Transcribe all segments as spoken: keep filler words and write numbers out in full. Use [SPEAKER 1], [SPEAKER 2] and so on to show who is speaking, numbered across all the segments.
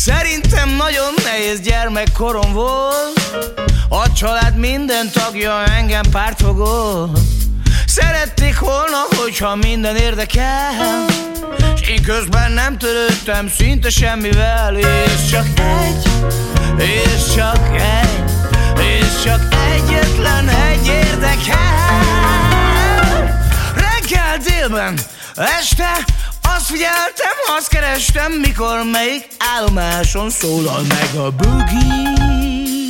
[SPEAKER 1] Szerintem nagyon nehéz gyermekkorom volt, a család minden tagja engem pártfogol. Szerették volna, hogyha minden érdekel, s én közben nem törődtem szinte semmivel. És csak egy, és csak egy, és csak egyetlen egy érdekel. Reggel, délben, este azt figyeltem, azt kerestem, mikor melyik állomáson szólal meg a boogie.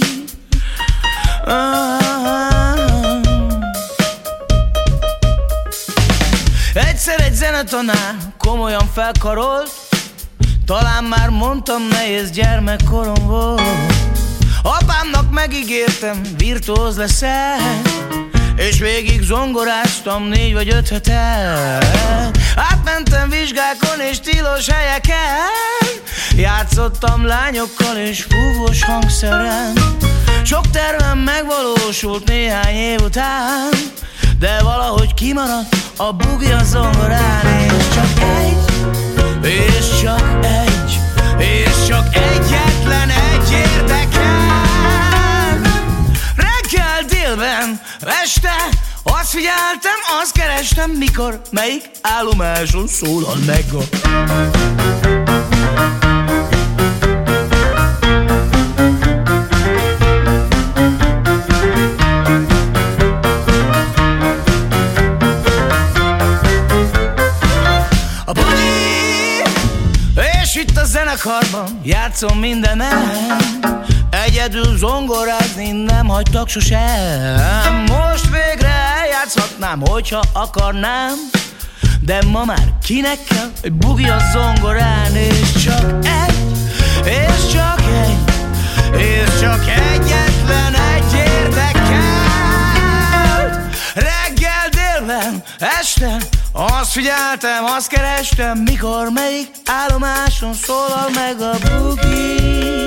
[SPEAKER 1] ah. Egyszer egy zenetanár komolyan felkarolt, talán már mondtam, nehéz gyermekkorom volt. Apámnak megígértem, virtuóz leszek, és végig zongoráztam négy vagy öt hetet. Átmentem vizsgákon és tilos helyeken, játszottam lányokkal és fúvós hangszeren. Sok tervem megvalósult néhány év után, de valahogy kimaradt a boogie a zongorán. És csak egy, és csak egy, és csak egyetlen egy érdekel. Reggel, délben, este azt figyeltem, azt kerestem, mikor melyik állomáson szólal meg a... És itt a zenekarban játszom mindenen, egyedül zongorázni nem hagytak sosem. Most végre eljátszhatnám, hogyha akarnám, de ma már kinek kell egy boogie a zongorán. És csak egy, és csak egy, és csak egyetlen egy érdekel. Reggel, délben, este azt figyeltem, azt kerestem, mikor melyik állomáson szólal meg a boogie.